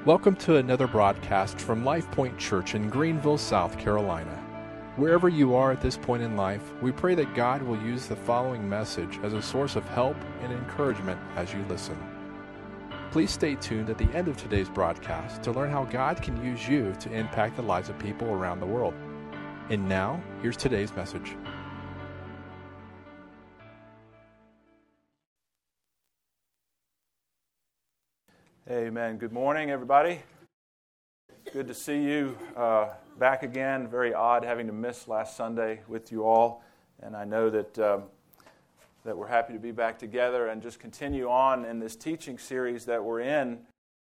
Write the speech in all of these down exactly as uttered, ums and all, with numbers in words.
Welcome to another broadcast from Life Point Church in Greenville, South Carolina. Wherever you are at this point in life, we pray that God will use the following message as a source of help and encouragement as you listen. Please stay tuned at the end of today's broadcast to learn how God can use you to impact the lives of people around the world. And now, here's today's message. Amen. Good morning, everybody. Good to see you uh, back again. Very odd having to miss last Sunday with you all. And I know that um, that we're happy to be back together and just continue on in this teaching series that we're in.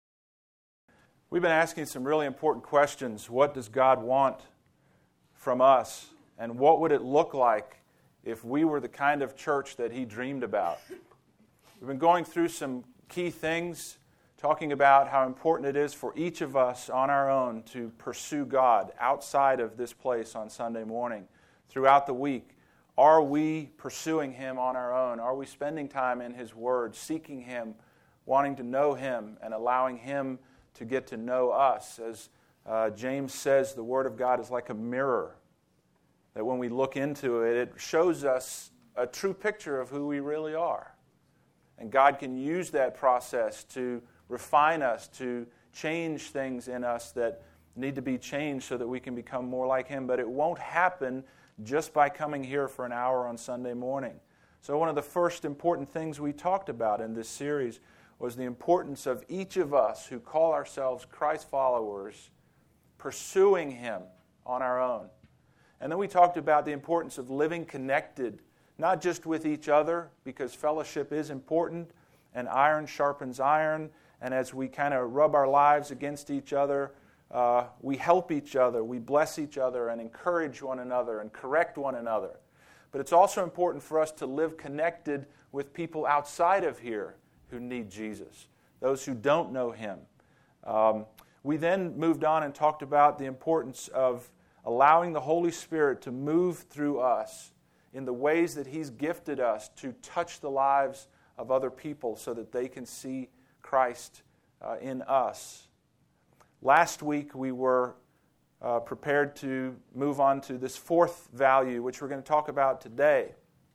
We've been asking some really important questions. What does God want from us? And what would it look like if we were the kind of church that He dreamed about? We've been going through some key things, talking about how important it is for each of us on our own to pursue God outside of this place on Sunday morning, throughout the week. Are we pursuing Him on our own? Are we spending time in His Word, seeking Him, wanting to know Him, and allowing Him to get to know us? As uh, James says, the Word of God is like a mirror, that when we look into it, it shows us a true picture of who we really are. And God can use that process to refine us, to change things in us that need to be changed so that we can become more like Him. But it won't happen just by coming here for an hour on Sunday morning. So one of the first important things we talked about in this series was the importance of each of us who call ourselves Christ followers pursuing Him on our own. And then we talked about the importance of living connected, not just with each other, because fellowship is important, and iron sharpens iron. And as we kind of rub our lives against each other, uh, we help each other, we bless each other and encourage one another and correct one another. But it's also important for us to live connected with people outside of here who need Jesus, those who don't know Him. Um, we then moved on and talked about the importance of allowing the Holy Spirit to move through us in the ways that He's gifted us to touch the lives of other people so that they can see Christ uh, in us. Last week we were uh, prepared to move on to this fourth value, which we're going to talk about today.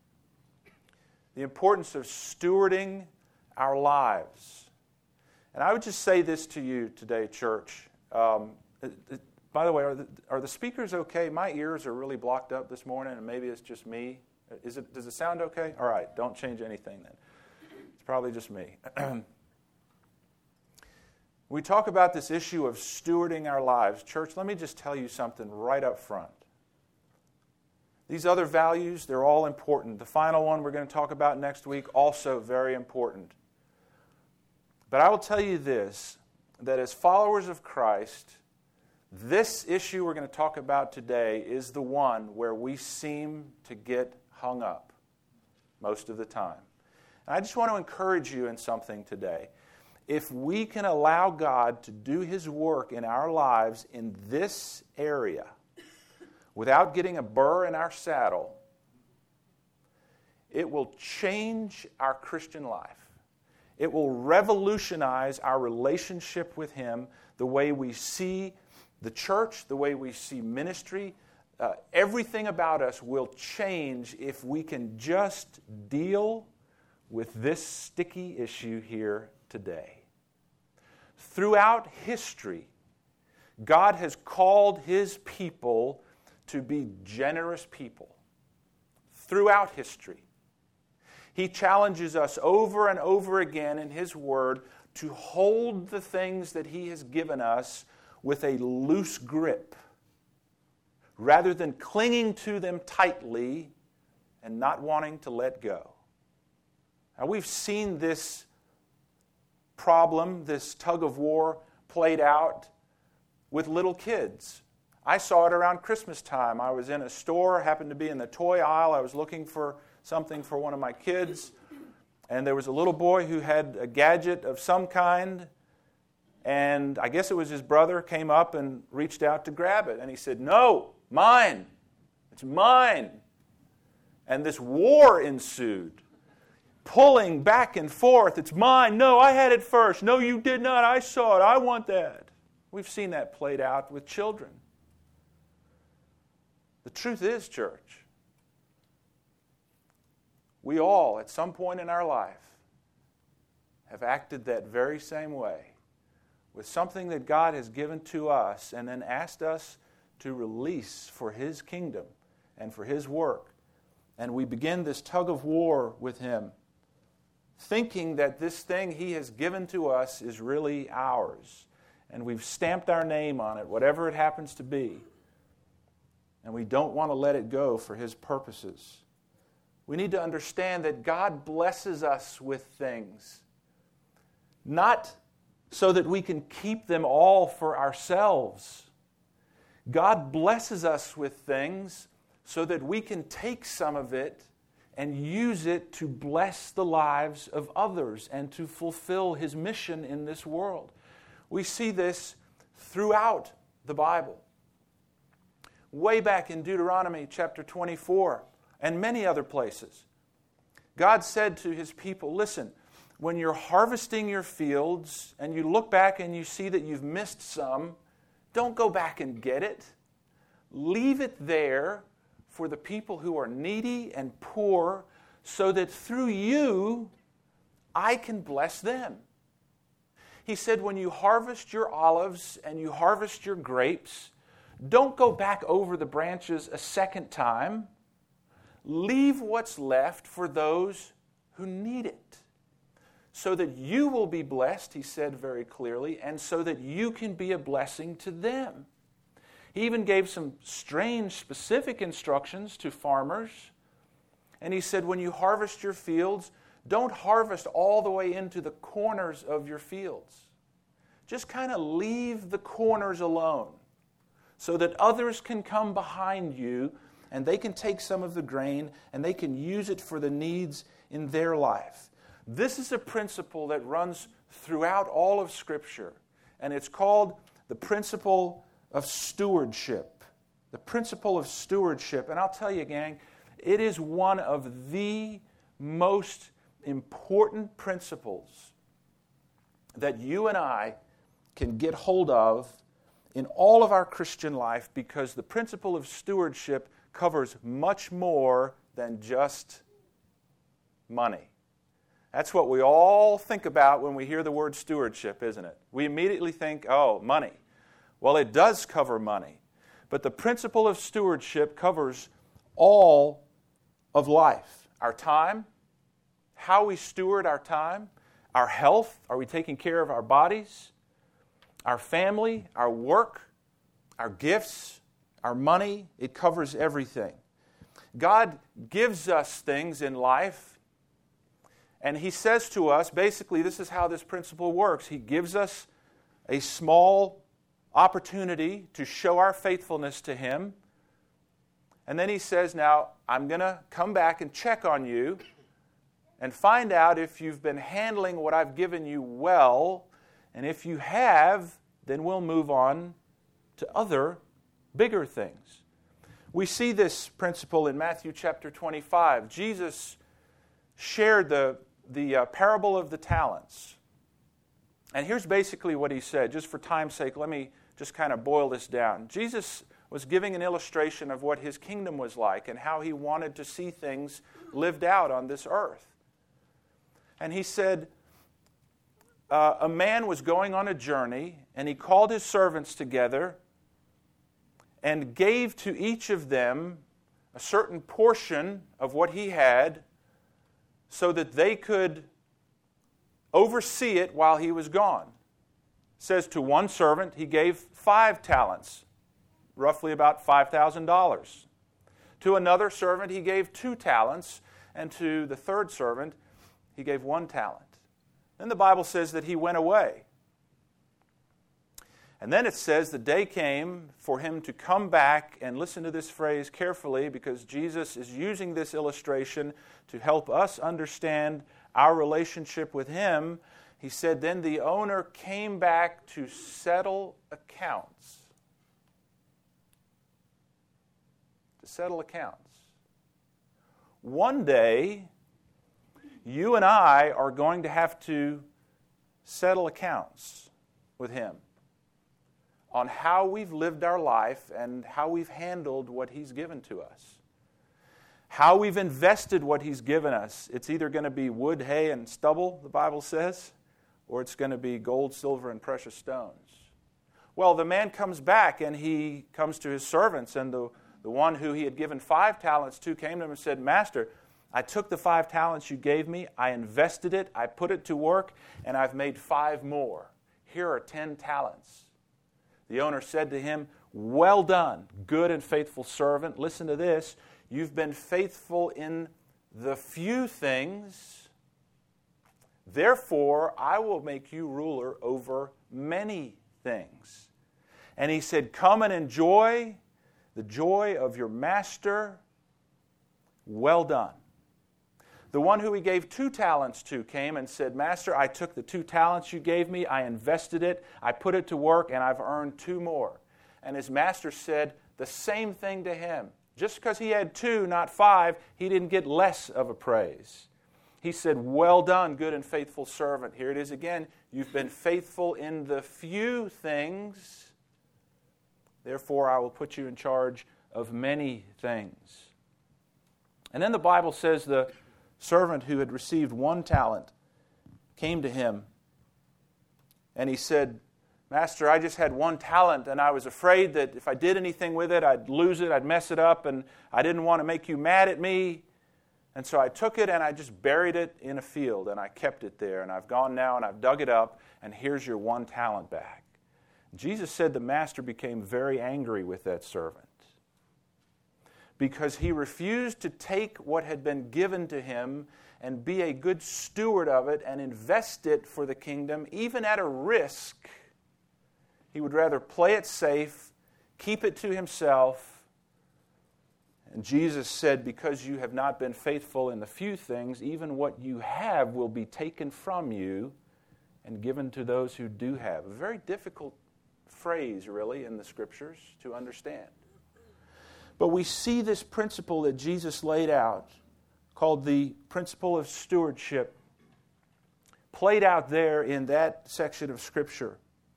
The importance of stewarding our lives. And I would just say this to you today, church. Um, it, it, by the way, are the, are the speakers okay? My ears are really blocked up this morning, and maybe it's just me. Is it? Does it sound okay? All right, don't change anything then. It's probably just me. We talk about this issue of stewarding our lives. Church, let me just tell you something right up front. These other values, they're all important. The final one we're going to talk about next week, also very important. But I will tell you this, that as followers of Christ, this issue we're going to talk about today is the one where we seem to get hung up most of the time. And I just want to encourage you in something today. If we can allow God to do His work in our lives in this area without getting a burr in our saddle, it will change our Christian life. It will revolutionize our relationship with Him, the way we see the church, the way we see ministry. Uh, everything about us will change if we can just deal with this sticky issue here today. Throughout history, God has called His people to be generous people. Throughout history. He challenges us over and over again in His Word to hold the things that He has given us with a loose grip, rather than clinging to them tightly and not wanting to let go. Now, we've seen this problem, this tug of war, played out with little kids. I saw it around Christmas time. I was in a store, happened to be in the toy aisle. I was looking for something for one of my kids, and there was a little boy who had a gadget of some kind, and I guess it was his brother, came up and reached out to grab it, and he said, "No, mine. It's mine." And this war ensued. pulling back and forth. It's mine. No, I had it first. No, you did not. I saw it. I want that. We've seen that played out with children. The truth is, church, we all, at some point in our life, have acted that very same way with something that God has given to us and then asked us to release for His kingdom and for His work. And we begin this tug of war with Him, thinking that this thing He has given to us is really ours. And we've stamped our name on it, whatever it happens to be. And we don't want to let it go for His purposes. We need to understand that God blesses us with things, not so that we can keep them all for ourselves. God blesses us with things so that we can take some of it and use it to bless the lives of others and to fulfill His mission in this world. We see this throughout the Bible. Way back in Deuteronomy chapter twenty-four and many other places, God said to His people, listen, when you're harvesting your fields and you look back and you see that you've missed some, don't go back and get it. Leave it there for the people who are needy and poor so that through you, I can bless them. He said, when you harvest your olives and you harvest your grapes, don't go back over the branches a second time. Leave what's left for those who need it, so that you will be blessed, he said very clearly, and so that you can be a blessing to them. He even gave some strange, specific instructions to farmers. And he said, when you harvest your fields, don't harvest all the way into the corners of your fields. Just kind of leave the corners alone so that others can come behind you and they can take some of the grain and they can use it for the needs in their life. This is a principle that runs throughout all of Scripture, and it's called the principle of stewardship. The principle of stewardship. And I'll tell you, gang, it is one of the most important principles that you and I can get hold of in all of our Christian life, because the principle of stewardship covers much more than just money. That's what we all think about when we hear the word stewardship, isn't it? We immediately think, oh, money. Well, it does cover money. But the principle of stewardship covers all of life. Our time, how we steward our time, our health, are we taking care of our bodies, our family, our work, our gifts, our money. It covers everything. God gives us things in life, and He says to us, basically, this is how this principle works. He gives us a small opportunity to show our faithfulness to Him, and then He says, now, I'm going to come back and check on you and find out if you've been handling what I've given you well, and if you have, then we'll move on to other bigger things. We see this principle in Matthew chapter twenty-five. Jesus shared the, the uh, parable of the talents. And here's basically what He said. Just for time's sake, let me just kind of boil this down. Jesus was giving an illustration of what His kingdom was like and how He wanted to see things lived out on this earth. And He said, uh, a man was going on a journey, and he called his servants together and gave to each of them a certain portion of what he had so that they could oversee it while he was gone. It says to one servant he gave five talents, roughly about five thousand dollars. To another servant he gave two talents, and to the third servant he gave one talent. Then the Bible says that he went away. And then it says the day came for him to come back, and listen to this phrase carefully, because Jesus is using this illustration to help us understand our relationship with Him. He said, then the owner came back to settle accounts. To settle accounts. One day, you and I are going to have to settle accounts with Him on how we've lived our life and how we've handled what He's given to us. How we've invested what He's given us. It's either going to be wood, hay, and stubble, the Bible says, or it's going to be gold, silver, and precious stones. Well, the man comes back and he comes to his servants, and the, the one who he had given five talents to came to him and said, Master, I took the five talents you gave me, I invested it, I put it to work, and I've made five more. Here are ten talents. The owner said to him, well done, good and faithful servant. Listen to this. You've been faithful in the few things. Therefore, I will make you ruler over many things. And he said, come and enjoy the joy of your master. Well done. The one who he gave two talents to came and said, Master, I took the two talents you gave me, I invested it, I put it to work, and I've earned two more. And his master said the same thing to him. Just because he had two, not five, he didn't get less of a praise. He said, well done, good and faithful servant. Here it is again. You've been faithful in the few things. Therefore, I will put you in charge of many things. And then the Bible says the servant who had received one talent came to him and he said, Master, I just had one talent and I was afraid that if I did anything with it, I'd lose it, I'd mess it up, and I didn't want to make you mad at me. And so I took it and I just buried it in a field and I kept it there, and I've gone now and I've dug it up, and here's your one talent back. Jesus said the master became very angry with that servant because he refused to take what had been given to him and be a good steward of it and invest it for the kingdom, even at a risk. He would rather play it safe, keep it to himself. And Jesus said, because you have not been faithful in the few things, even what you have will be taken from you and given to those who do have. A very difficult phrase, really, in the Scriptures to understand. But we see this principle that Jesus laid out, called the principle of stewardship, played out there in that section of Scripture.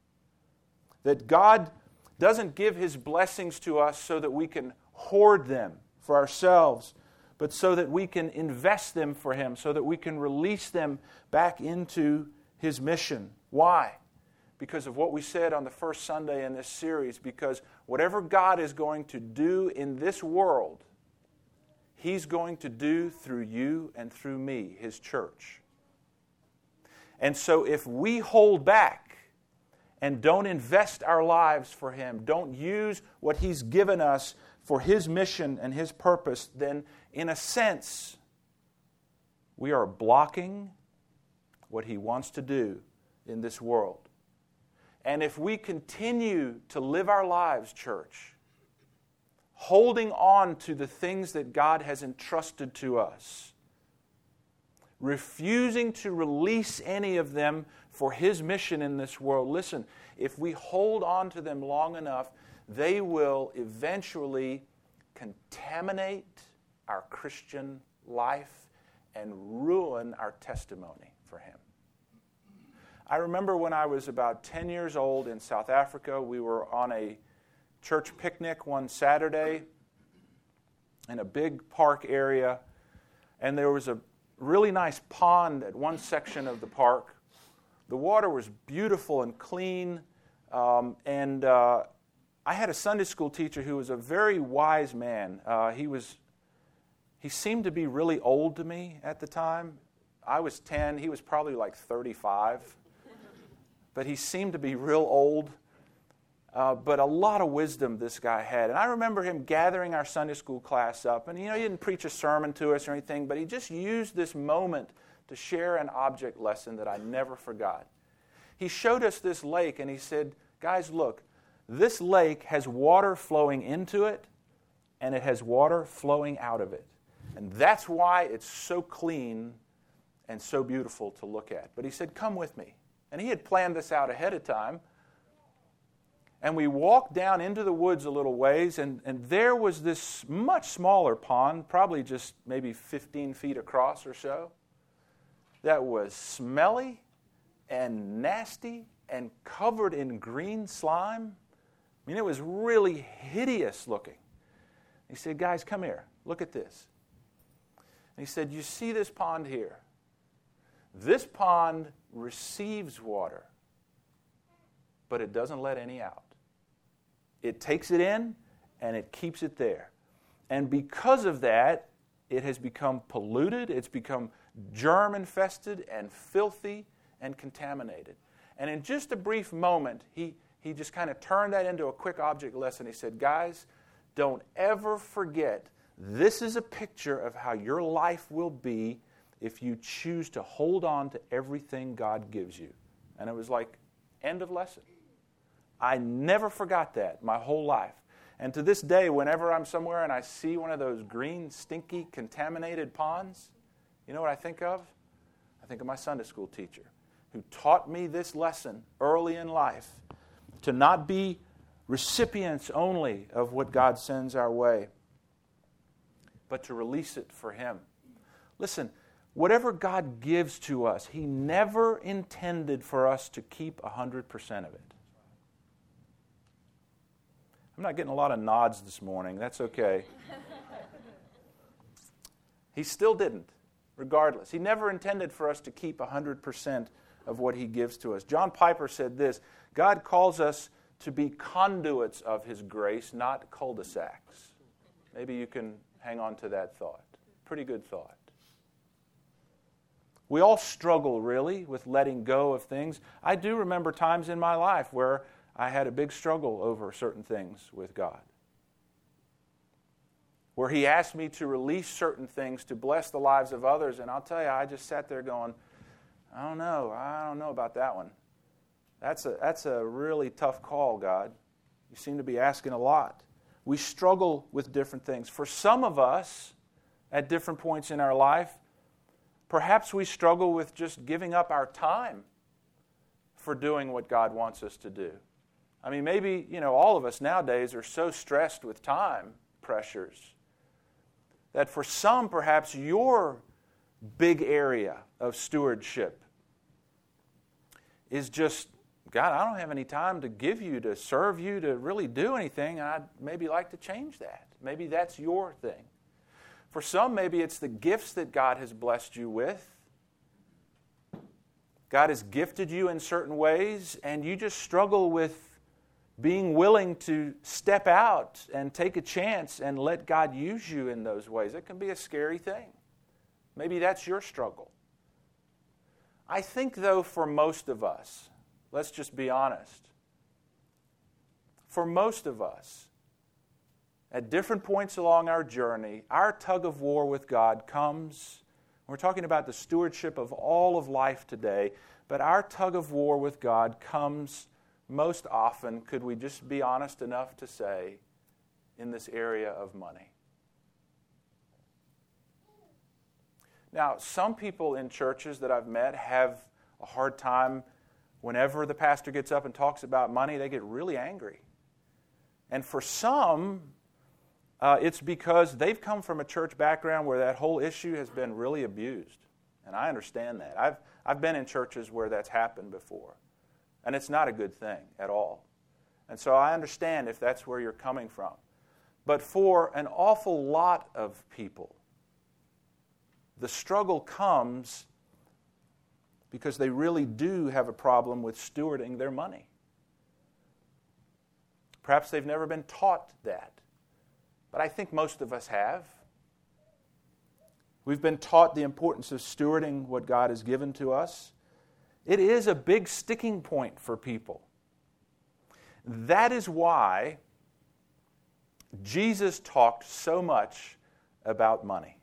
That God doesn't give His blessings to us so that we can hoard them for ourselves, but so that we can invest them for Him, so that we can release them back into His mission. Why? Because of what we said on the first Sunday in this series, because whatever God is going to do in this world, He's going to do through you and through me, His church. And so if we hold back and don't invest our lives for Him, don't use what He's given us for His mission and His purpose, then in a sense, we are blocking what He wants to do in this world. And if we continue to live our lives, church, holding on to the things that God has entrusted to us, refusing to release any of them for His mission in this world, listen, if we hold on to them long enough, they will eventually contaminate our Christian life and ruin our testimony for Him. I remember when I was about ten years old in South Africa, we were on a church picnic one Saturday in a big park area, and there was a really nice pond at one section of the park. The water was beautiful and clean, um, and uh, I had a Sunday school teacher who was a very wise man. Uh, he was, he seemed to be really old to me at the time. I was ten, he was probably like thirty-five. But he seemed to be real old. Uh, but a lot of wisdom this guy had. And I remember him gathering our Sunday school class up. And, you know, he didn't preach a sermon to us or anything, but he just used this moment to share an object lesson that I never forgot. He showed us this lake, and he said, guys, look, this lake has water flowing into it, and it has water flowing out of it. And that's why it's so clean and so beautiful to look at. But he said, come with me. And he had planned this out ahead of time. And we walked down into the woods a little ways, and, and there was this much smaller pond, probably just maybe fifteen feet across or so. that was smelly and nasty and covered in green slime. I mean, it was really hideous looking. He said, guys, come here. Look at this. And he said, you see this pond here? This pond receives water, but it doesn't let any out. It takes it in, and it keeps it there. And because of that, it has become polluted, it's become germ-infested and filthy and contaminated. And in just a brief moment, he, he just kind of turned that into a quick object lesson. He said, guys, don't ever forget, this is a picture of how your life will be if you choose to hold on to everything God gives you. And it was like, end of lesson. I never forgot that my whole life. And to this day, whenever I'm somewhere and I see one of those green, stinky, contaminated ponds, you know what I think of? I think of my Sunday school teacher who taught me this lesson early in life, to not be recipients only of what God sends our way, but to release it for Him. Listen, whatever God gives to us, He never intended for us to keep one hundred percent of it. I'm not getting a lot of nods this morning. That's okay. He still didn't, regardless. He never intended for us to keep one hundred percent of what He gives to us. John Piper said this, God calls us to be conduits of His grace, not cul-de-sacs. Maybe you can hang on to that thought. Pretty good thought. We all struggle, really, with letting go of things. I do remember times in my life where I had a big struggle over certain things with God, where He asked me to release certain things to bless the lives of others, and I'll tell you, I just sat there going, I don't know, I don't know about that one. That's a, that's a really tough call, God. You seem to be asking a lot. We struggle with different things. For some of us, at different points in our life, perhaps we struggle with just giving up our time for doing what God wants us to do. I mean, maybe, you know, all of us nowadays are so stressed with time pressures that for some, perhaps your big area of stewardship is just, God, I don't have any time to give you, to serve you, to really do anything. I'd maybe like to change that. Maybe that's your thing. For some, maybe it's the gifts that God has blessed you with. God has gifted you in certain ways, and you just struggle with being willing to step out and take a chance and let God use you in those ways. It can be a scary thing. Maybe that's your struggle. I think, though, for most of us, let's just be honest, for most of us, at different points along our journey, our tug of war with God comes. We're talking about the stewardship of all of life today, but our tug of war with God comes most often, could we just be honest enough to say, in this area of money. Now, some people in churches that I've met have a hard time whenever the pastor gets up and talks about money, they get really angry. And for some, uh, it's because they've come from a church background where that whole issue has been really abused. And I understand that. I've, I've been in churches where that's happened before. And it's not a good thing at all. And so I understand if that's where you're coming from. But for an awful lot of people, the struggle comes because they really do have a problem with stewarding their money. Perhaps they've never been taught that. But I think most of us have. We've been taught the importance of stewarding what God has given to us. It is a big sticking point for people. That is why Jesus talked so much about money.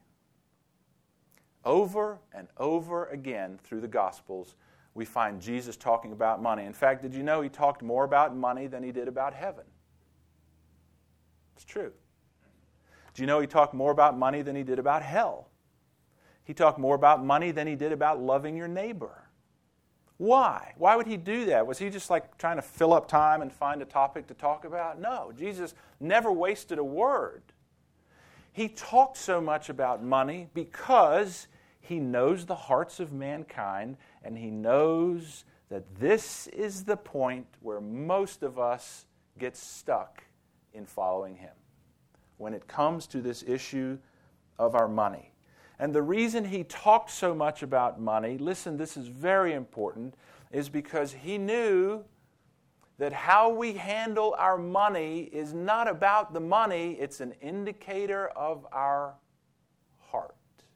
Over and over again through the Gospels, we find Jesus talking about money. In fact, did you know He talked more about money than He did about heaven? It's true. Do you know He talked more about money than He did about hell? He talked more about money than He did about loving your neighbor. Why? Why would He do that? Was He just like trying to fill up time and find a topic to talk about? No, Jesus never wasted a word. He talked so much about money because He knows the hearts of mankind, and He knows that this is the point where most of us get stuck in following Him, when it comes to this issue of our money. And the reason He talked so much about money, listen, this is very important, is because He knew that how we handle our money is not about the money, it's an indicator of our heart.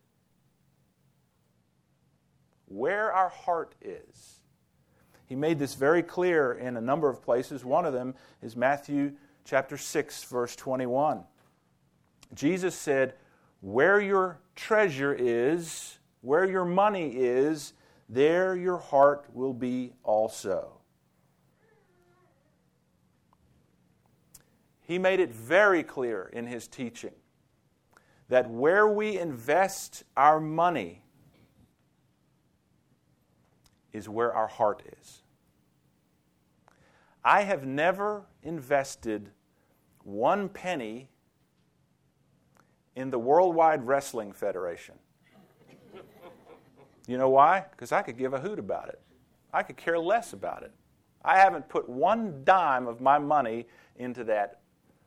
Where our heart is. He made this very clear in a number of places. One of them is Matthew chapter six, verse twenty-one. Jesus said, where your treasure is, where your money is, there your heart will be also. He made it very clear in His teaching that where we invest our money is where our heart is. I have never invested one penny in the Worldwide Wrestling Federation. You know why? Because I could give a hoot about it. I could care less about it. I haven't put one dime of my money into that.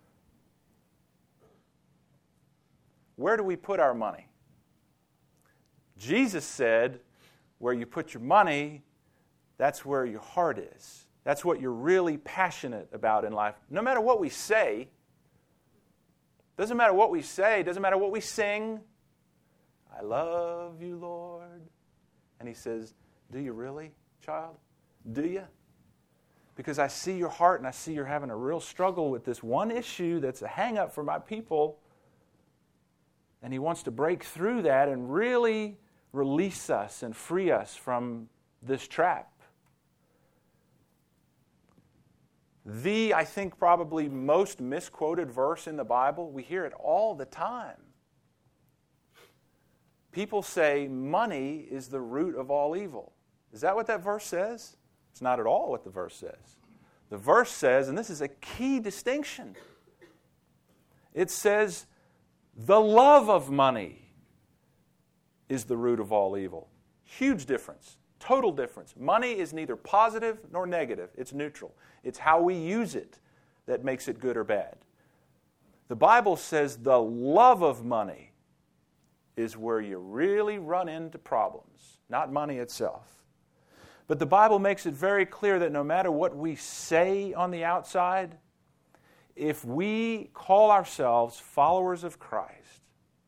Where do we put our money? Jesus said, where you put your money, that's where your heart is. That's what you're really passionate about in life. No matter what we say, doesn't matter what we say, doesn't matter what we sing. I love you, Lord. And He says, do you really, child? Do you? Because I see your heart and I see you're having a real struggle with this one issue that's a hang-up for my people. And He wants to break through that and really release us and free us from this trap. The, I think, probably most misquoted verse in the Bible, we hear it all the time. People say money is the root of all evil. Is that what that verse says? It's not at all what the verse says. The verse says, and this is a key distinction, it says, the love of money is the root of all evil. Huge difference. Total difference. Money is neither positive nor negative. It's neutral. It's how we use it that makes it good or bad. The Bible says the love of money is where you really run into problems, not money itself. But the Bible makes it very clear that no matter what we say on the outside, if we call ourselves followers of Christ,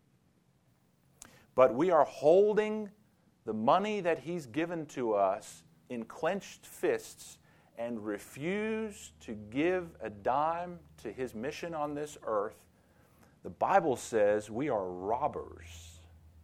but we are holding the money that He's given to us in clenched fists and refuse to give a dime to His mission on this earth, the Bible says we are robbers.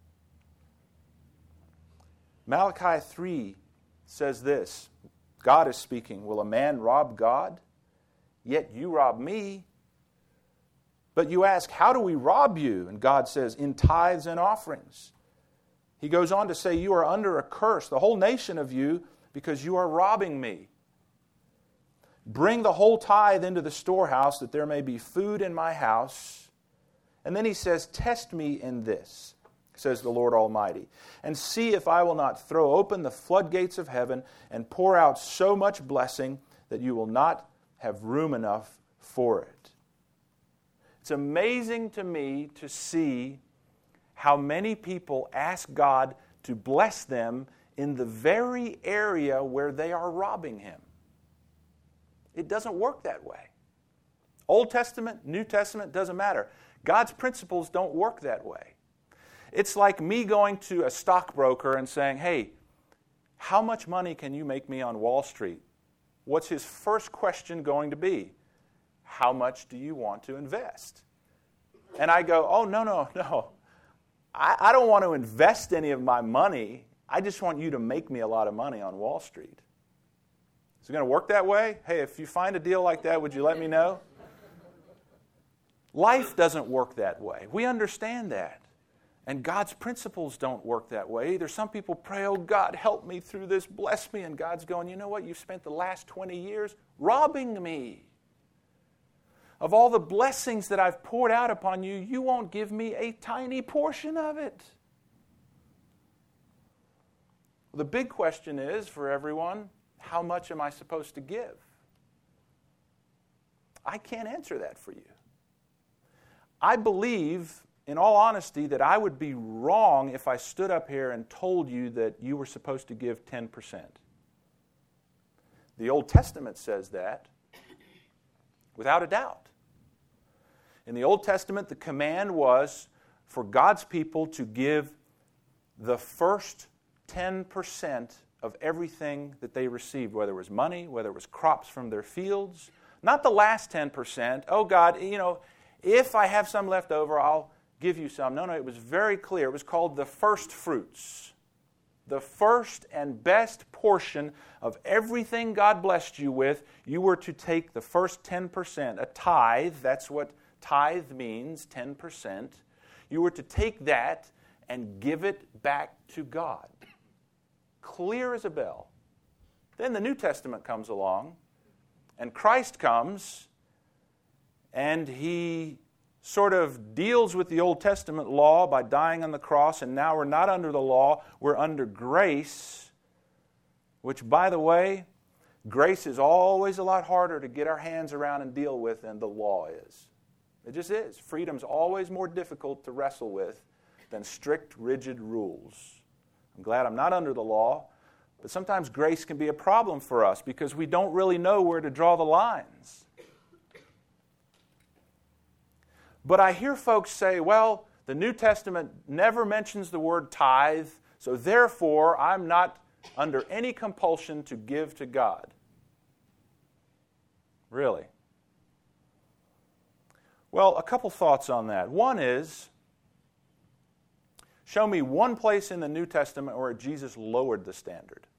Malachi three says this, God is speaking, will a man rob God? Yet you rob me. But you ask, how do we rob you? And God says, in tithes and offerings. He goes on to say, you are under a curse, the whole nation of you, because you are robbing me. Bring the whole tithe into the storehouse, that there may be food in my house. And then He says, test me in this, says the Lord Almighty, and see if I will not throw open the floodgates of heaven and pour out so much blessing that you will not have room enough for it. It's amazing to me to see how many people ask God to bless them in the very area where they are robbing Him. It doesn't work that way. Old Testament, New Testament, doesn't matter. God's principles don't work that way. It's like me going to a stockbroker and saying, hey, how much money can you make me on Wall Street? What's his first question going to be? How much do you want to invest? And I go, oh, no, no, no. I, I don't want to invest any of my money. I just want you to make me a lot of money on Wall Street. Is it going to work that way? Hey, if you find a deal like that, would you let me know? Life doesn't work that way. We understand that. And God's principles don't work that way either. Some people pray, oh, God, help me through this, bless me. And God's going, you know what? You've spent the last twenty years robbing me. Of all the blessings that I've poured out upon you, you won't give me a tiny portion of it. The big question is, for everyone, how much am I supposed to give? I can't answer that for you. I believe, in all honesty, that I would be wrong if I stood up here and told you that you were supposed to give ten percent. The Old Testament says that, without a doubt. In the Old Testament, the command was for God's people to give the first ten percent of everything that they received, whether it was money, whether it was crops from their fields. Not the last ten percent. Oh, God, you know, if I have some left over, I'll give you some. No, no, it was very clear. It was called the first fruits. The first and best portion of everything God blessed you with, you were to take the first ten percent, a tithe. That's what tithe means, ten percent. You were to take that and give it back to God. Clear as a bell. Then the New Testament comes along, and Christ comes, and He sort of deals with the Old Testament law by dying on the cross, and now we're not under the law, we're under grace, which, by the way, grace is always a lot harder to get our hands around and deal with than the law is. It just is. Freedom's always more difficult to wrestle with than strict, rigid rules. I'm glad I'm not under the law, but sometimes grace can be a problem for us because we don't really know where to draw the lines. But I hear folks say, well, the New Testament never mentions the word tithe, so therefore I'm not under any compulsion to give to God. Really? Well, a couple thoughts on that. One is, show me one place in the New Testament where Jesus lowered the standard.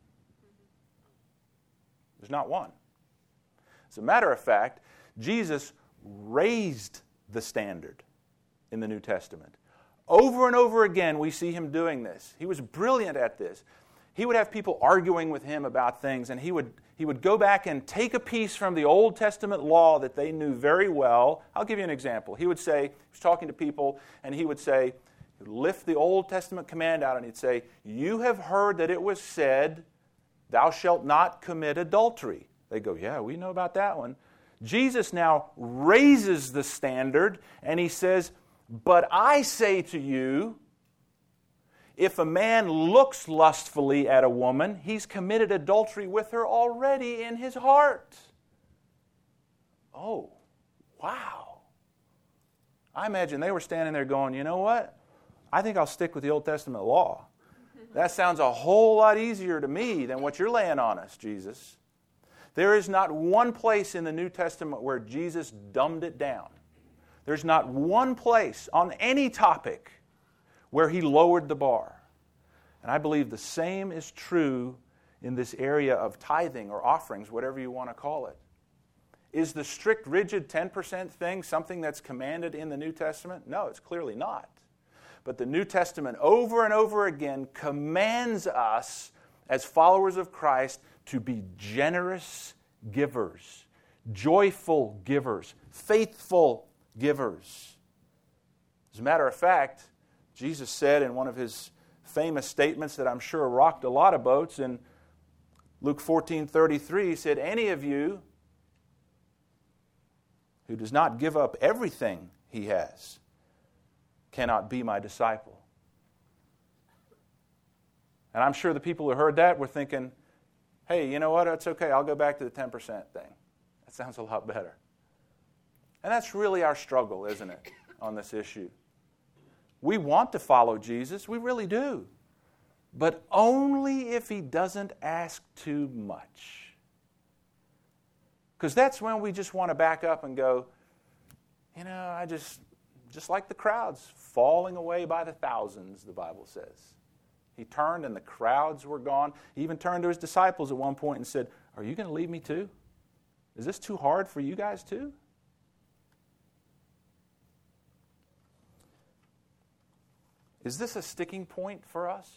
There's not one. As a matter of fact, Jesus raised the standard in the New Testament. Over and over again, we see Him doing this. He was brilliant at this. He would have people arguing with Him about things, and He would, he would go back and take a piece from the Old Testament law that they knew very well. I'll give you an example. He would say, he was talking to people, and he would say, he'd lift the Old Testament command out, and he'd say, you have heard that it was said, thou shalt not commit adultery. They go, yeah, we know about that one. Jesus now raises the standard, and He says, but I say to you, if a man looks lustfully at a woman, he's committed adultery with her already in his heart. Oh, wow. I imagine they were standing there going, you know what? I think I'll stick with the Old Testament law. That sounds a whole lot easier to me than what you're laying on us, Jesus. There is not one place in the New Testament where Jesus dumbed it down. There's not one place on any topic where He lowered the bar. And I believe the same is true in this area of tithing or offerings, whatever you want to call it. Is the strict, rigid ten percent thing something that's commanded in the New Testament? No, it's clearly not. But the New Testament over and over again commands us as followers of Christ to be generous givers, joyful givers, faithful givers. As a matter of fact, Jesus said in one of His famous statements that I'm sure rocked a lot of boats, in Luke fourteen thirty-three, He said, any of you who does not give up everything he has cannot be my disciple. And I'm sure the people who heard that were thinking, hey, you know what, it's okay, I'll go back to the ten percent thing. That sounds a lot better. And that's really our struggle, isn't it, on this issue? We want to follow Jesus, we really do. But only if He doesn't ask too much. Because that's when we just want to back up and go, you know, I just, just like the crowds, falling away by the thousands, the Bible says. He turned and the crowds were gone. He even turned to His disciples at one point and said, are you going to leave me too? Is this too hard for you guys too? Is this a sticking point for us?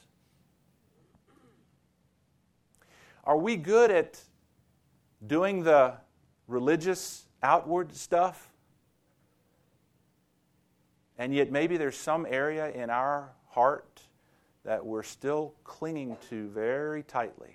Are we good at doing the religious outward stuff? And yet maybe there's some area in our heart that we're still clinging to very tightly.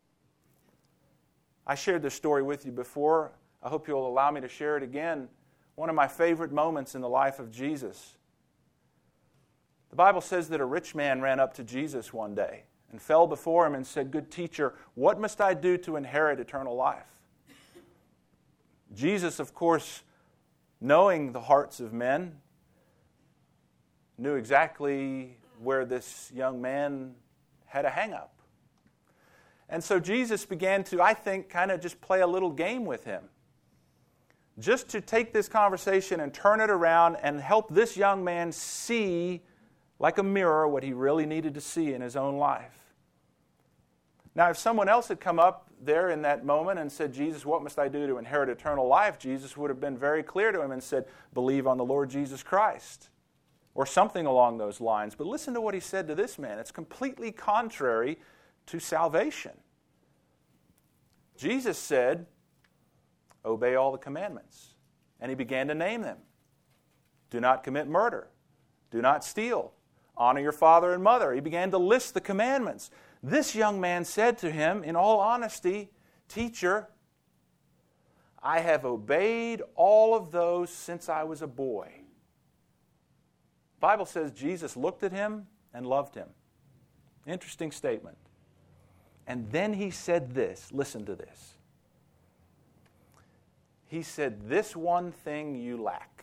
I shared this story with you before. I hope you'll allow me to share it again. One of my favorite moments in the life of Jesus. The Bible says that a rich man ran up to Jesus one day and fell before him and said, "Good teacher, what must I do to inherit eternal life?" Jesus, of course, knowing the hearts of men, knew exactly where this young man had a hang-up. And so Jesus began to, I think, kind of just play a little game with him. Just to take this conversation and turn it around and help this young man see, like a mirror, what he really needed to see in his own life. Now, if someone else had come up there in that moment and said, "Jesus, what must I do to inherit eternal life?" Jesus would have been very clear to him and said, "Believe on the Lord Jesus Christ," or something along those lines. But listen to what he said to this man. It's completely contrary to salvation. Jesus said, "Obey all the commandments." And he began to name them. Do not commit murder. Do not steal. Honor your father and mother. He began to list the commandments. This young man said to him, in all honesty, "Teacher, I have obeyed all of those since I was a boy." The Bible says Jesus looked at him and loved him. Interesting statement. And then he said this. Listen to this. He said, "This one thing you lack.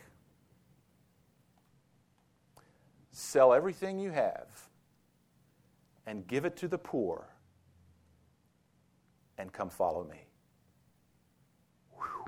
Sell everything you have and give it to the poor and come follow me." Whew.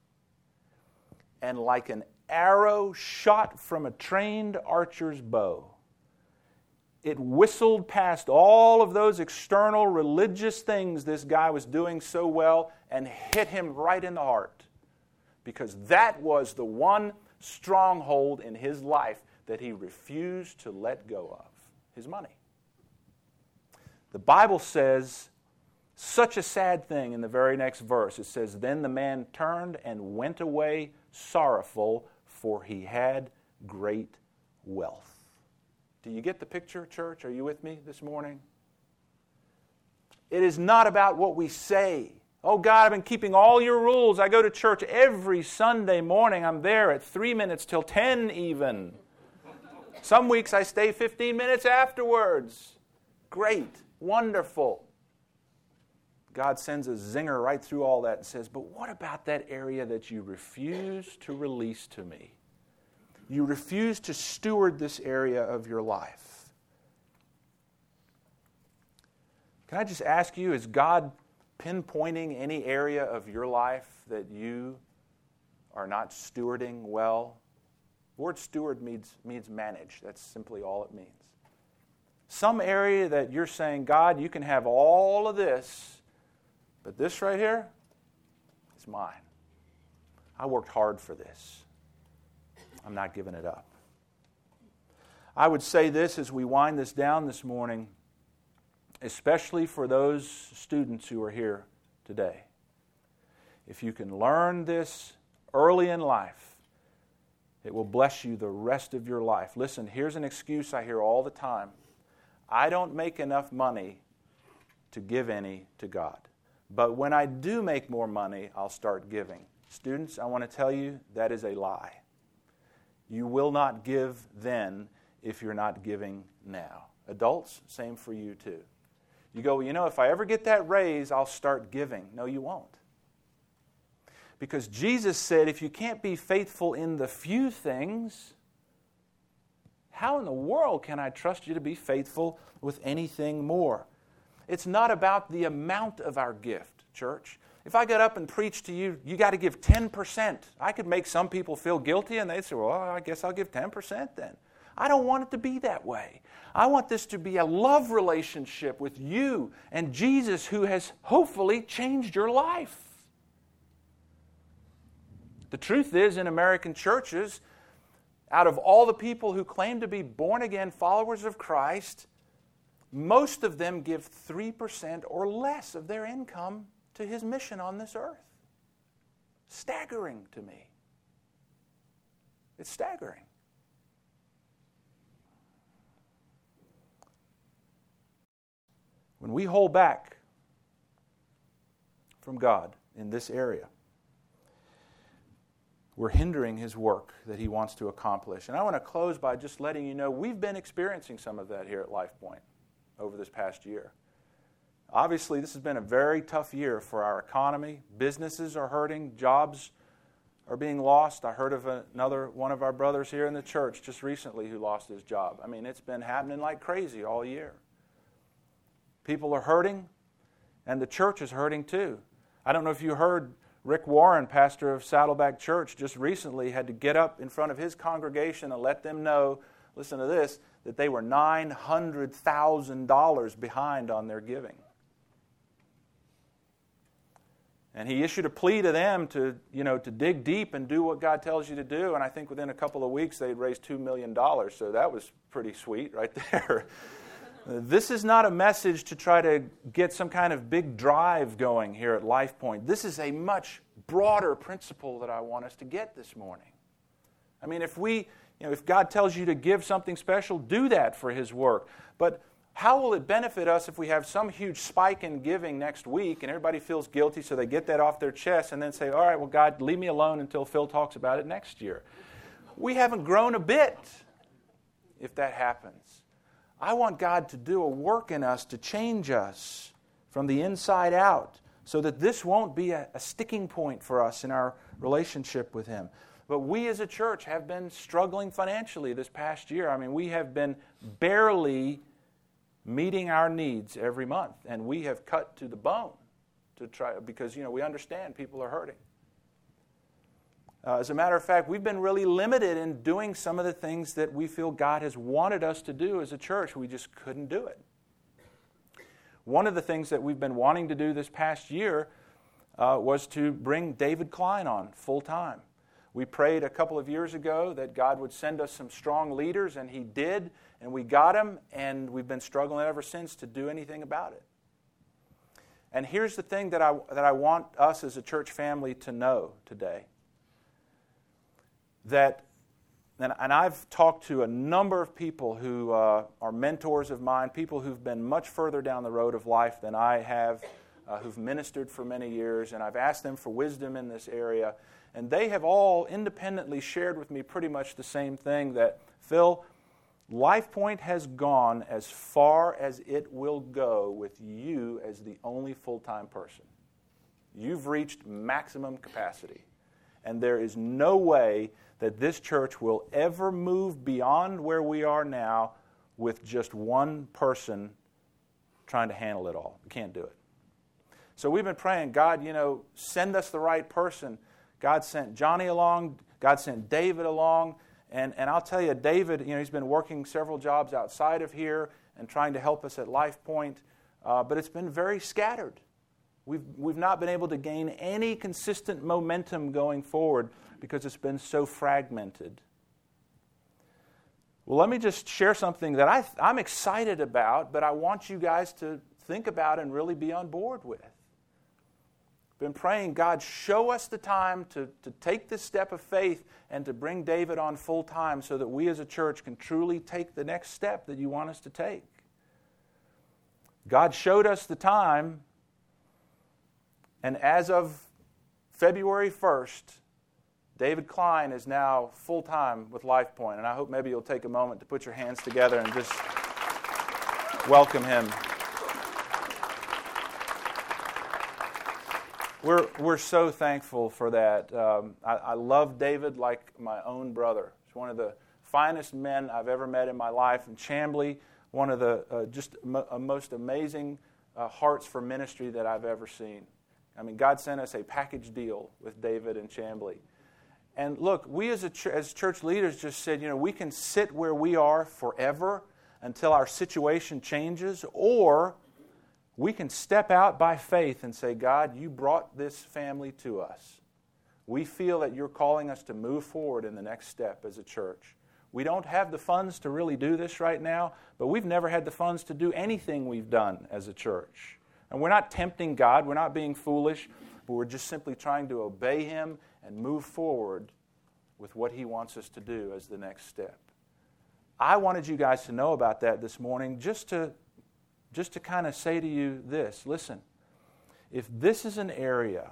And like an arrow shot from a trained archer's bow, it whistled past all of those external religious things this guy was doing so well and hit him right in the heart. Because that was the one stronghold in his life that he refused to let go of, his money. The Bible says such a sad thing in the very next verse. It says, "Then the man turned and went away sorrowful, for he had great wealth." Do you get the picture, church? Are you with me this morning? It is not about what we say. "Oh, God, I've been keeping all your rules. I go to church every Sunday morning. I'm there at three minutes till ten even. Some weeks I stay fifteen minutes afterwards." Great. Wonderful. God sends a zinger right through all that and says, "But what about that area that you refuse to release to me? You refuse to steward this area of your life." Can I just ask you, is God pinpointing any area of your life that you are not stewarding well? The word steward means, means manage. That's simply all it means. Some area that you're saying, "God, you can have all of this, but this right here is mine. I worked hard for this. I'm not giving it up." I would say this as we wind this down this morning, especially for those students who are here today. If you can learn this early in life, it will bless you the rest of your life. Listen, here's an excuse I hear all the time. "I don't make enough money to give any to God. But when I do make more money, I'll start giving." Students, I want to tell you that is a lie. You will not give then if you're not giving now. Adults, same for you too. You go, "Well, you know, if I ever get that raise, I'll start giving." No, you won't. Because Jesus said, if you can't be faithful in the few things, how in the world can I trust you to be faithful with anything more? It's not about the amount of our gift, church. If I got up and preached to you, you got to give ten percent. I could make some people feel guilty and they'd say, "Well, I guess I'll give ten percent then." I don't want it to be that way. I want this to be a love relationship with you and Jesus, who has hopefully changed your life. The truth is, in American churches, out of all the people who claim to be born-again followers of Christ, most of them give three percent or less of their income to His mission on this earth. Staggering to me. It's staggering. When we hold back from God in this area, we're hindering His work that He wants to accomplish. And I want to close by just letting you know we've been experiencing some of that here at LifePoint over this past year. Obviously, this has been a very tough year for our economy. Businesses are hurting. Jobs are being lost. I heard of another one of our brothers here in the church just recently who lost his job. I mean, it's been happening like crazy all year. People are hurting, and the church is hurting too. I don't know if you heard Rick Warren, pastor of Saddleback Church, just recently had to get up in front of his congregation and let them know, listen to this, that they were nine hundred thousand dollars behind on their giving. And he issued a plea to them to, you know, to dig deep and do what God tells you to do. And I think within a couple of weeks they'd raised two million dollars. So that was pretty sweet right there. This is not a message to try to get some kind of big drive going here at LifePoint. This is a much broader principle that I want us to get this morning. I mean, if we, you know, if God tells you to give something special, do that for His work. But how will it benefit us if we have some huge spike in giving next week and everybody feels guilty so they get that off their chest and then say, all right, well, God, leave me alone until Phil talks about it next year. We haven't grown a bit if that happens. I want God to do a work in us to change us from the inside out so that this won't be a, a sticking point for us in our relationship with Him. But we as a church have been struggling financially this past year. I mean, we have been barely meeting our needs every month, and we have cut to the bone to try because, you know, we understand people are hurting. Uh, as a matter of fact, we've been really limited in doing some of the things that we feel God has wanted us to do as a church. We just couldn't do it. One of the things that we've been wanting to do this past year uh, was to bring David Klein on full time. We prayed a couple of years ago that God would send us some strong leaders, and He did, and we got him, and we've been struggling ever since to do anything about it. And here's the thing that I, that I want us as a church family to know today. That, and, and I've talked to a number of people who uh, are mentors of mine, people who've been much further down the road of life than I have, uh, who've ministered for many years, and I've asked them for wisdom in this area. And they have all independently shared with me pretty much the same thing, that, Phil, LifePoint has gone as far as it will go with you as the only full-time person. You've reached maximum capacity. And there is no way that this church will ever move beyond where we are now with just one person trying to handle it all. We can't do it. So we've been praying, God, you know, send us the right person. God sent Johnny along. God sent David along. And, and I'll tell you, David, you know, he's been working several jobs outside of here and trying to help us at LifePoint, uh, but it's been very scattered. We've, we've not been able to gain any consistent momentum going forward because it's been so fragmented. Well, let me just share something that I, I'm excited about, but I want you guys to think about and really be on board with. Been praying, God, show us the time to, to take this step of faith and to bring David on full time so that we as a church can truly take the next step that you want us to take. God showed us the time, and as of February first, David Klein is now full time with LifePoint, and I hope maybe you'll take a moment to put your hands together and just welcome him. We're we're so thankful for that. Um, I, I love David like my own brother. He's one of the finest men I've ever met in my life. And Chamblee, one of the uh, just mo- most amazing uh, hearts for ministry that I've ever seen. I mean, God sent us a package deal with David and Chamblee. And look, we as a ch- as church leaders just said, you know, we can sit where we are forever until our situation changes, or we can step out by faith and say, God, you brought this family to us. We feel that you're calling us to move forward in the next step as a church. We don't have the funds to really do this right now, but we've never had the funds to do anything we've done as a church. And we're not tempting God, we're not being foolish, but we're just simply trying to obey Him and move forward with what He wants us to do as the next step. I wanted you guys to know about that this morning just to just to kind of say to you this, listen, if this is an area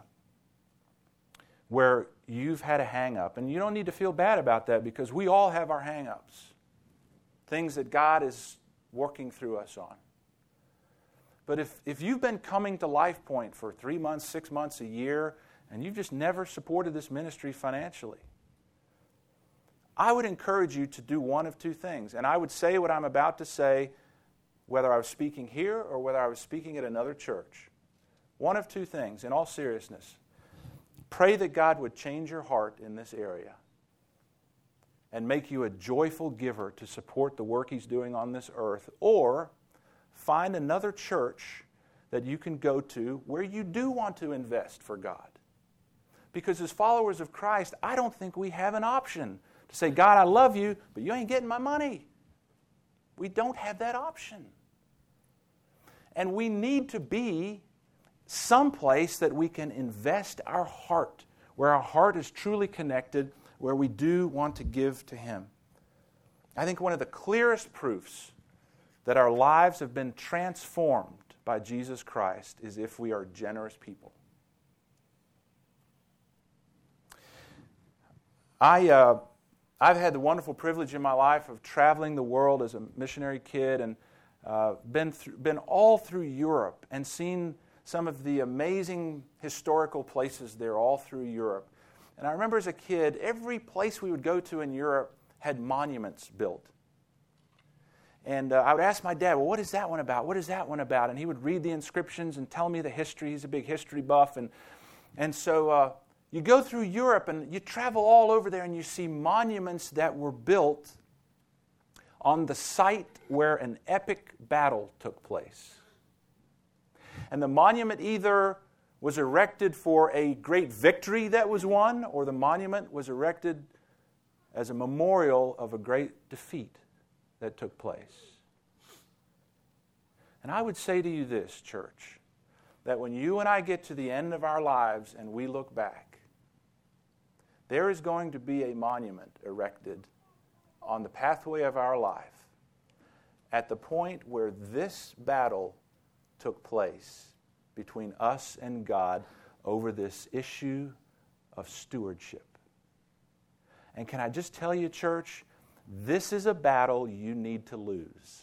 where you've had a hang-up, and you don't need to feel bad about that because we all have our hang-ups, things that God is working through us on. But if, if you've been coming to Life Point for three months, six months, a year, and you've just never supported this ministry financially, I would encourage you to do one of two things. And I would say what I'm about to say, whether I was speaking here or whether I was speaking at another church. One of two things, in all seriousness. Pray that God would change your heart in this area and make you a joyful giver to support the work He's doing on this earth, or find another church that you can go to where you do want to invest for God. Because as followers of Christ, I don't think we have an option to say, God, I love you, but you ain't getting my money. We don't have that option. And we need to be someplace that we can invest our heart, where our heart is truly connected, where we do want to give to Him. I think one of the clearest proofs that our lives have been transformed by Jesus Christ is if we are generous people. I, uh, I've had the wonderful privilege in my life of traveling the world as a missionary kid, and uh, been th- been all through Europe and seen some of the amazing historical places there all through Europe. And I remember as a kid, every place we would go to in Europe had monuments built. And uh, I would ask my dad, well, what is that one about? What is that one about? And he would read the inscriptions and tell me the history. He's a big history buff. And, and so uh, you go through Europe and you travel all over there and you see monuments that were built on the site where an epic battle took place. And the monument either was erected for a great victory that was won, or the monument was erected as a memorial of a great defeat that took place. And I would say to you this, church, that when you and I get to the end of our lives and we look back, there is going to be a monument erected on the pathway of our life at the point where this battle took place between us and God over this issue of stewardship. And can I just tell you, church, this is a battle you need to lose.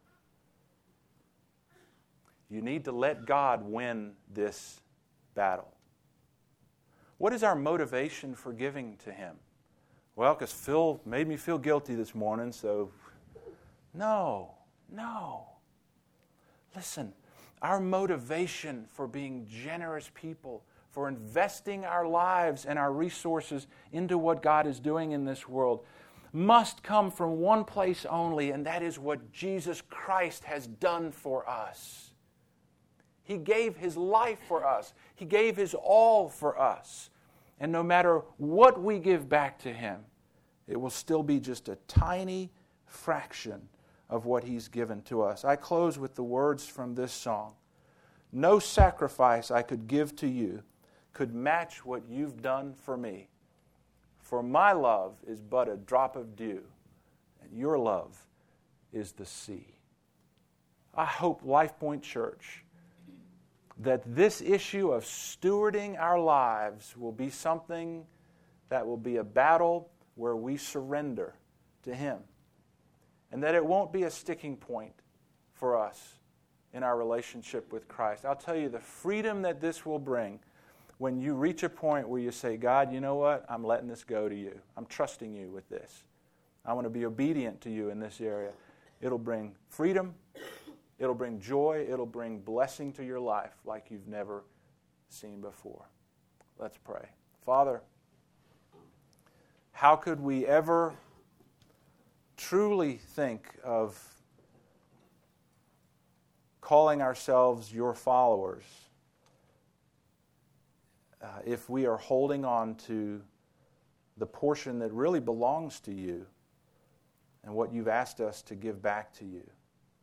You need to let God win this battle. What is our motivation for giving to Him? Well, because Phil made me feel guilty this morning, so no, no. Listen, our motivation for being generous people, for investing our lives and our resources into what God is doing in this world, must come from one place only, and that is what Jesus Christ has done for us. He gave His life for us. He gave His all for us. And no matter what we give back to Him, it will still be just a tiny fraction of what He's given to us. I close with the words from this song. No sacrifice I could give to you could match what you've done for me. For my love is but a drop of dew, and your love is the sea. I hope Life Point Church, that this issue of stewarding our lives will be something that will be a battle where we surrender to Him. And that it won't be a sticking point for us in our relationship with Christ. I'll tell you, the freedom that this will bring when you reach a point where you say, God, you know what? I'm letting this go to you. I'm trusting you with this. I want to be obedient to you in this area. It'll bring freedom. It'll bring joy. It'll bring blessing to your life like you've never seen before. Let's pray. Father, how could we ever truly think of calling ourselves your followers uh, if we are holding on to the portion that really belongs to you and what you've asked us to give back to you?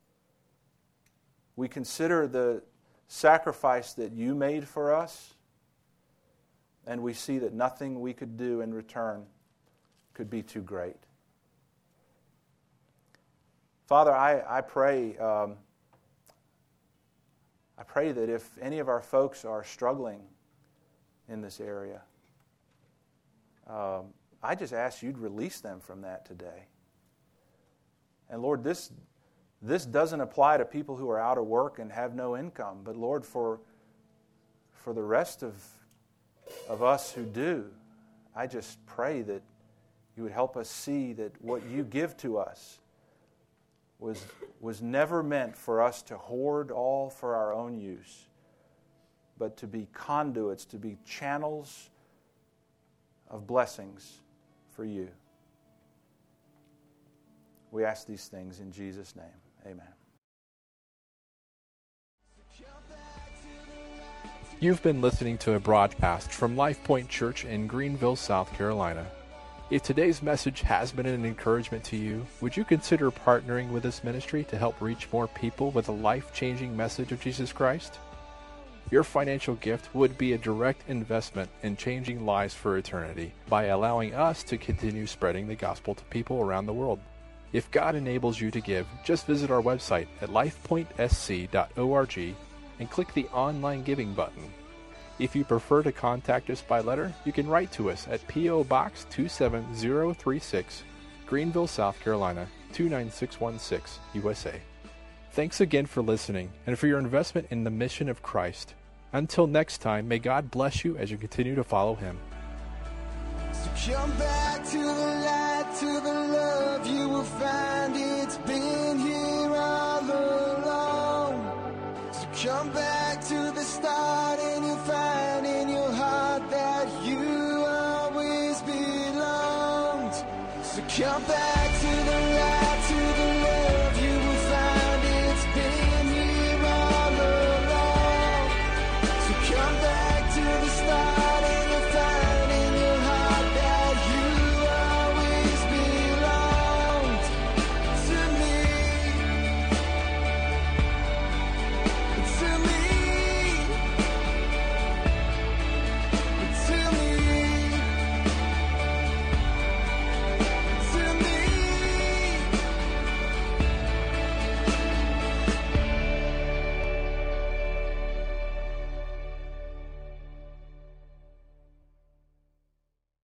We consider the sacrifice that you made for us, and we see that nothing we could do in return could be too great. Father, I, I pray um, I pray that if any of our folks are struggling in this area, um, I just ask you'd release them from that today. And Lord, this this doesn't apply to people who are out of work and have no income, but Lord, for for the rest of of us who do, I just pray that you would help us see that what you give to us was was never meant for us to hoard all for our own use, but to be conduits, to be channels of blessings for you. We ask these things in Jesus' name. Amen. You've been listening to a broadcast from Life Point Church in Greenville, South Carolina. If today's message has been an encouragement to you, would you consider partnering with this ministry to help reach more people with a life-changing message of Jesus Christ? Your financial gift would be a direct investment in changing lives for eternity by allowing us to continue spreading the gospel to people around the world. If God enables you to give, just visit our website at life point s c dot org and click the online giving button. If you prefer to contact us by letter, you can write to us at P O Box two seven zero three six, Greenville, South Carolina two nine six one six, U S A. Thanks again for listening and for your investment in the mission of Christ. Until next time, may God bless you as you continue to follow Him. So come back to the light, to the love, you will find it's been here all along. So come back to the start and you'll find in your heart that you always belonged. So come back to the light.